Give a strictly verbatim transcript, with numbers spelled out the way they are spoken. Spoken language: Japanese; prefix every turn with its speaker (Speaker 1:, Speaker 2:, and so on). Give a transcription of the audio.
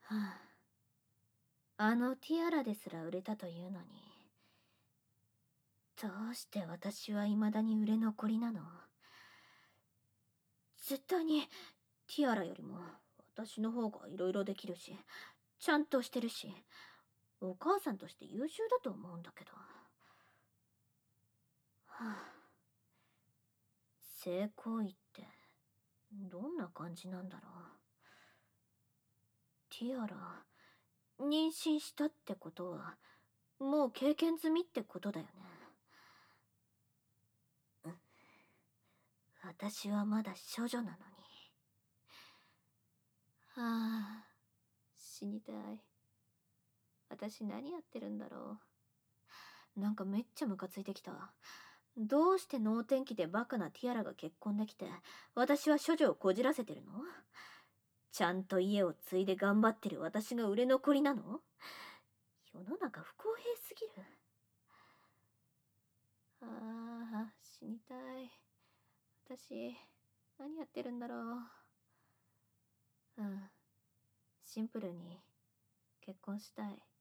Speaker 1: はあ、あのティアラですら売れたというのに、どうして私は未だに売れ残りなの？絶対にティアラよりも私の方が色々できるし、ちゃんとしてるし、お母さんとして優秀だと思うんだけど。はあ、性行為ってどんな感じなんだろう。ティアラ、妊娠したってことは、もう経験済みってことだよね。うん。私はまだ処女なのに。はあ、死にたい。私何やってるんだろう。なんかめっちゃムカついてきた。どうして能天気でバカなティアラが結婚できて、私は処女をこじらせてるの？ちゃんと家を継いで頑張ってる私が売れ残りなの？世の中不公平すぎる。ああ、死にたい。私、何やってるんだろう。うん。シンプルに結婚したい。